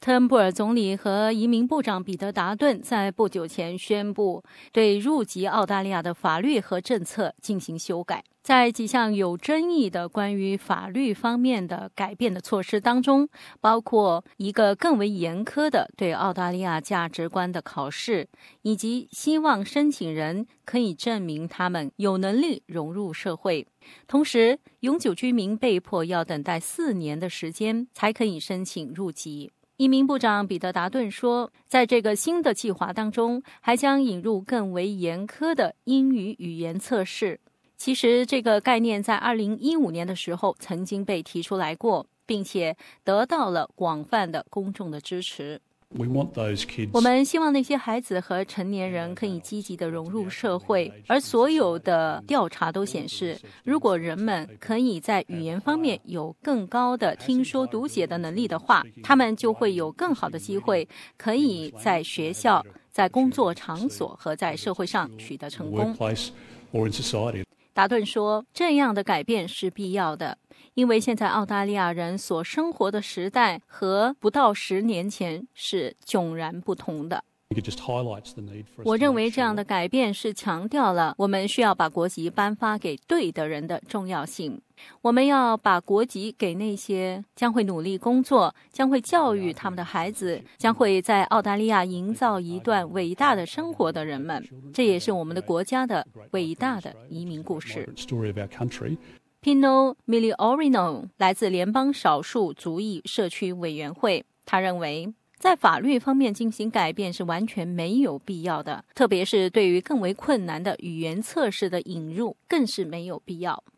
特恩布尔总理和移民部长彼得·达顿在不久前宣布对入籍澳大利亚的法律和政策进行修改。在几项有争议的关于法律方面的改变的措施当中，包括一个更为严苛的对澳大利亚价值观的考试，以及希望申请人可以证明他们有能力融入社会。同时，永久居民被迫要等待4年的时间才可以申请入籍。移民部长彼得·达顿说，在这个新的计划当中，还将引入更为严苛的英语语言测试。其实这个概念在2015年的时候曾经被提出来过，并且得到了广泛的公众的支持。我们希望那些孩子和成年人可以积极地融入社会，而所有的调查都显示，如果人们可以在语言方面有更高的听说读写的能力的话，他们就会有更好的机会可以在学校、在工作场所和在社会上取得成功。达顿说，这样的改变是必要的，因为现在澳大利亚人所生活的时代和不到10年前是迥然不同的。我认为这样的改变是强调了我们需要把国籍颁发给对的人的重要性。我们要把国籍给那些将会努力工作、将会教育他们的孩子、将会在澳大利亚营造一段伟大的生活的人们。这也是我们的国家的伟大的移民故事。Pino Miliorino 来自联邦少数族裔社区委员会，他认为在法律方面进行改变是完全没有必要的，特别是对于更为困难的语言测试的引入更是没有必要。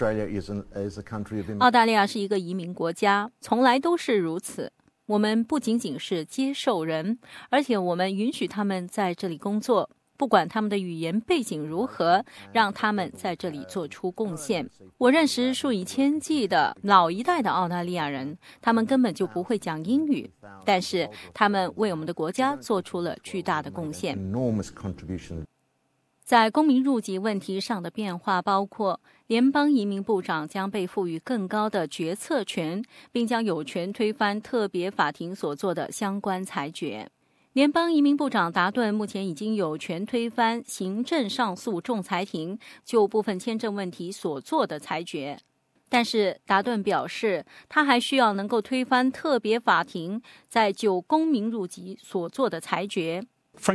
澳大利亚是一个移民国家，从来都是如此。我们不仅仅是接受人，而且我们允许他们在这里工作，不管他们的语言背景如何，让他们在这里做出贡献。我认识数以千计的老一代的澳大利亚人，他们根本就不会讲英语，但是他们为我们的国家做出了巨大的贡献。在公民入籍问题上的变化包括，联邦移民部长将被赋予更高的决策权，并将有权推翻特别法庭所做的相关裁决。联邦移民部长达顿目前已经有权推翻行政上诉仲裁庭就部分签证问题所做的裁决，但是达顿表示，他还需要能够推翻特别法庭在就公民入籍所做的裁决。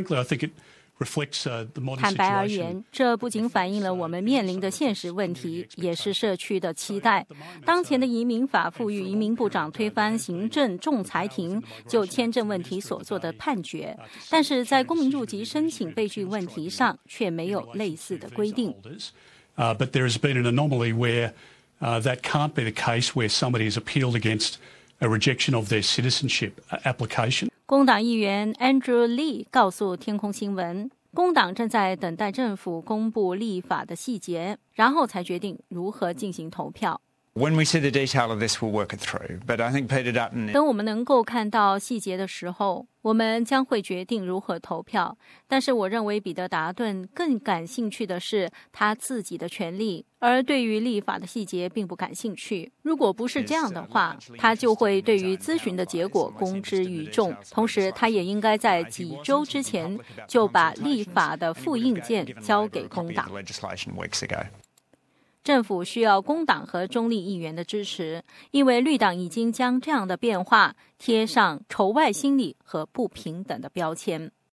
坦白而言，这不仅反映了我们面临的现实问题，也是社区的期待。当前的移民法赋予移民部长推翻行政仲裁庭就签证问题所做的判决，但是在公民入籍申请被拒问题上却没有类似的规定。 But there has been an anomaly where that can't be the case where somebody has appealed against a rejection of their citizenship application. 工党议员 Andrew Lee 告诉天空新闻，工党正在等待政府公布立法的细节，然后才决定如何进行投票。 When we see the detail of this, we'll work it through. But I think Peter Dutton... 等我们能够看到细节的时候，我们将会决定如何投票。但是我认为彼得·达顿更感兴趣的是他自己的权利，而对于立法的细节并不感兴趣。如果不是这样的话，他就会对于咨询的结果公之于众。同时，他也应该在几周之前就把立法的复印件交给工党。政府需要工党和中立议员的支持，因为绿党已经将这样的变化贴上仇外心理和不平等的标签。